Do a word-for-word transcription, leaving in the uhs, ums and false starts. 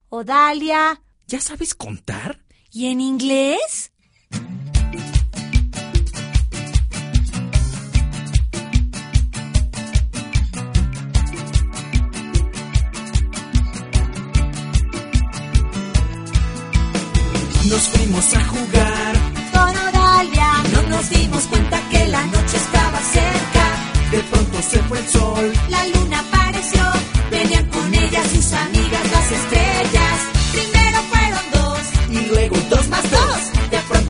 Odalia. ¿Ya sabes contar? ¿Y en inglés? Nos fuimos a jugar Con Odalia. no nos dimos cuenta que la noche estaba cerca. De pronto se fue el sol. La luna para